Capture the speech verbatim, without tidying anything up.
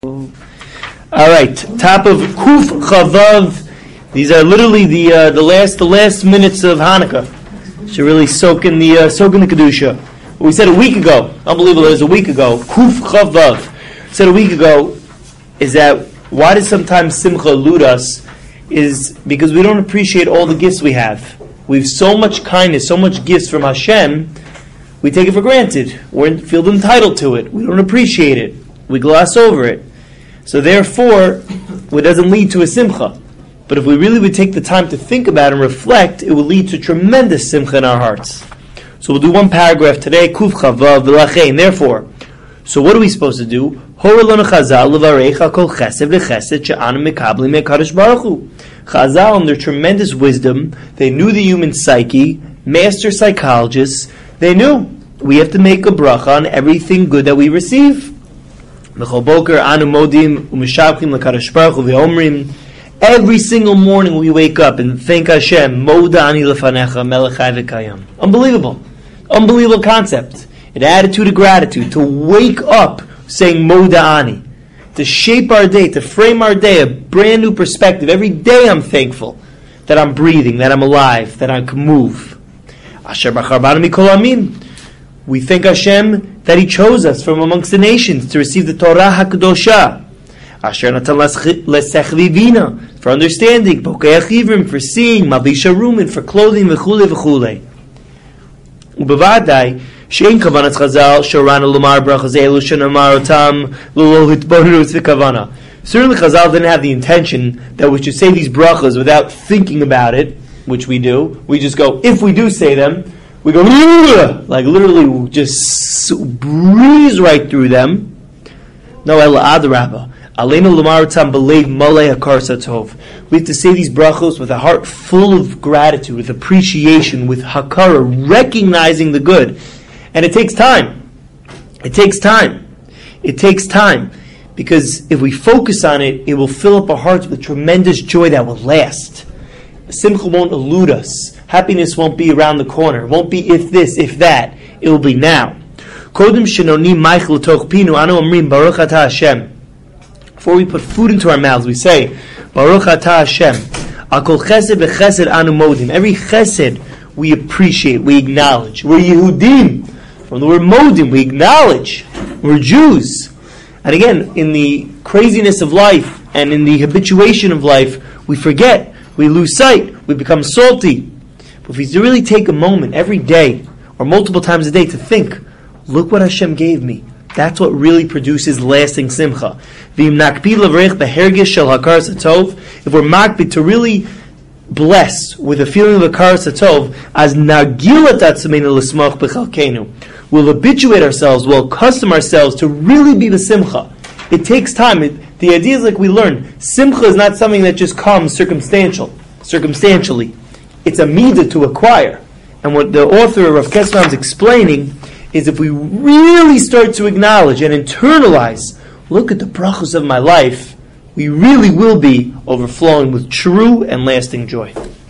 All right, top of Kuf Chavav. These are literally the uh, the last the last minutes of Hanukkah. Should really soak in the uh, soak in the kedusha. What we said a week ago, unbelievable. It was a week ago. Kuf Chavav said a week ago is that why does sometimes Simcha elude us? Is because we don't appreciate all the gifts we have. We have so much kindness, so much gifts from Hashem. We take it for granted. We feel entitled to it. We don't appreciate it. We gloss over it. So therefore, it doesn't lead to a simcha. But if we really would take the time to think about and reflect, it will lead to tremendous simcha in our hearts. So we'll do one paragraph today, Kuf Chavav V'lachein. Therefore, so what are we supposed to do? Chazal, in their tremendous wisdom, they knew the human psyche, master psychologists, they knew we have to make a bracha on everything good that we receive. Every single morning we wake up and thank Hashem. Unbelievable. Unbelievable concept. An attitude of gratitude. To wake up saying Moda'ani. To shape our day, to frame our day, a brand new perspective. Every day I'm thankful that I'm breathing, that I'm alive, that I can move. Asher bachar banu mikol amin. We thank Hashem that He chose us from amongst the nations to receive the Torah HaKadosha. Asher natan lesechvivina, for understanding, bokei achivrim, for seeing, malisha rumin, for clothing, v'chule v'chule. Ubevadai, she'en kavanat chazal, shorana lumar brachas elu shenamar otam, l'lo hitbonus v'kavana. Certainly Chazal didn't have the intention that we should say these brachas without thinking about it, which we do. We just go, if we do say them, we go, like literally just breeze right through them. No, ela adrabah. Aleinu l'mar tam b'leiv malei hakar satov. We have to say these brachos with a heart full of gratitude, with appreciation, with hakara, recognizing the good. And it takes time. It takes time. It takes time. Because if we focus on it, it will fill up our hearts with tremendous joy that will last. Simcha won't elude us. Happiness won't be around the corner. It won't be if this, if that. It will be now. Before we put food into our mouths, we say, Baruch atah Hashem. Akol chesed v'chesed anu modim. Every chesed we appreciate, we acknowledge. We're Yehudim. From the word modim, we acknowledge. We're Jews. And again, in the craziness of life and in the habituation of life, we forget. We lose sight. We become salty. But if we really take a moment every day or multiple times a day to think, look what Hashem gave me. That's what really produces lasting simcha. If we're makbid to really bless with a feeling of hakar satov, as nagilat atzmeinu l'smach b'chalkeinu, we'll habituate ourselves, we'll accustom ourselves to really be the simcha. It takes time. It, the idea is like we learn. Simcha is not something that just comes circumstantial, circumstantially. It's a midah to acquire. And what the author of Rav Kesman is explaining is if we really start to acknowledge and internalize, look at the brachos of my life, we really will be overflowing with true and lasting joy.